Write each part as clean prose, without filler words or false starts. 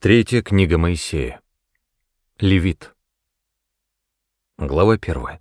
Третья книга Моисея. Левит. Глава 1.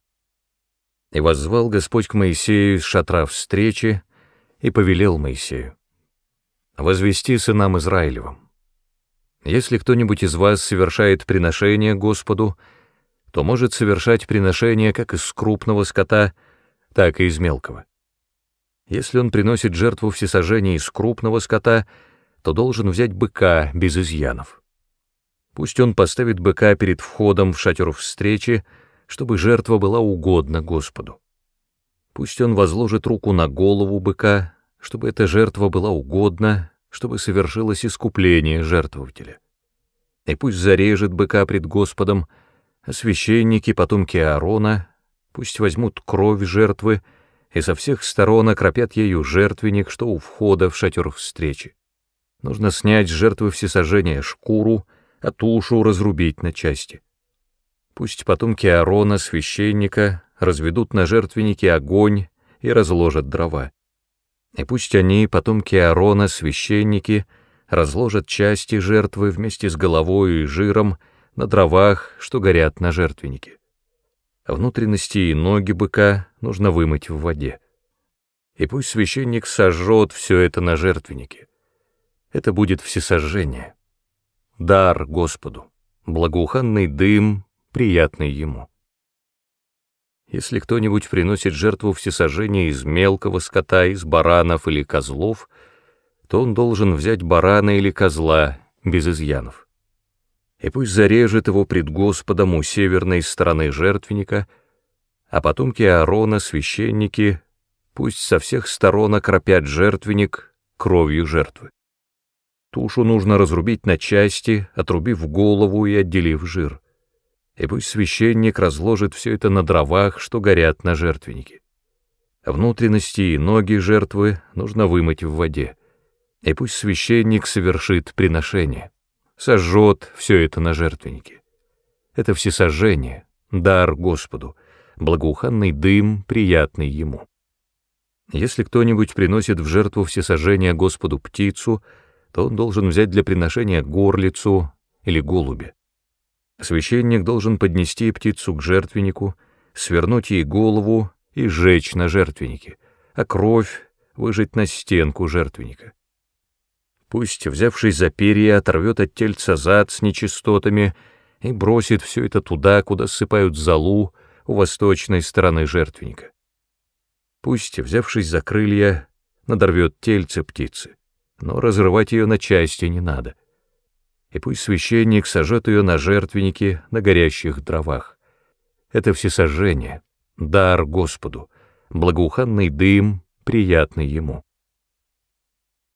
«И воззвал Господь к Моисею из шатра встречи, и повелел Моисею: возвести сынам Израилевым: если кто-нибудь из вас совершает приношение Господу, то может совершать приношение как из крупного скота, так и из мелкого. Если он приносит жертву всесожжения из крупного скота, то должен взять быка без изъянов. Пусть он поставит быка перед входом в шатер встречи, чтобы жертва была угодна Господу. Пусть он возложит руку на голову быка, чтобы эта жертва была угодна, чтобы совершилось искупление жертвователя. И пусть зарежет быка пред Господом, а священники, потомки Аарона, пусть возьмут кровь жертвы и со всех сторон окропят ею жертвенник, что у входа в шатер встречи. Нужно снять с жертвы всесожжения шкуру, а тушу разрубить на части. Пусть потомки Аарона, священника, разведут на жертвеннике огонь и разложат дрова. И пусть они, потомки Аарона, священники, разложат части жертвы вместе с головой и жиром на дровах, что горят на жертвеннике. Внутренности и ноги быка нужно вымыть в воде. И пусть священник сожжет все это на жертвеннике. Это будет всесожжение, дар Господу, благоуханный дым, приятный Ему. Если кто-нибудь приносит жертву всесожжения из мелкого скота, из баранов или козлов, то он должен взять барана или козла без изъянов. И пусть зарежет его пред Господом у северной стороны жертвенника, а потомки Аарона, священники, пусть со всех сторон окропят жертвенник кровью жертвы. Тушу нужно разрубить на части, отрубив голову и отделив жир. И пусть священник разложит все это на дровах, что горят на жертвеннике. Внутренности и ноги жертвы нужно вымыть в воде. И пусть священник совершит приношение, сожжет все это на жертвеннике. Это всесожжение, дар Господу, благоуханный дым, приятный Ему. Если кто-нибудь приносит в жертву всесожжения Господу птицу, то он должен взять для приношения горлицу или голубя. Священник должен поднести птицу к жертвеннику, свернуть ей голову и сжечь на жертвеннике, а кровь выжать на стенку жертвенника. Пусть, взявшись за перья, оторвет от тельца зад с нечистотами и бросит все это туда, куда ссыпают золу у восточной стороны жертвенника. Пусть, взявшись за крылья, надорвет тельце птицы, но разрывать ее на части не надо. И пусть священник сожжет ее на жертвеннике, на горящих дровах. Это всесожжение, дар Господу, благоуханный дым, приятный Ему.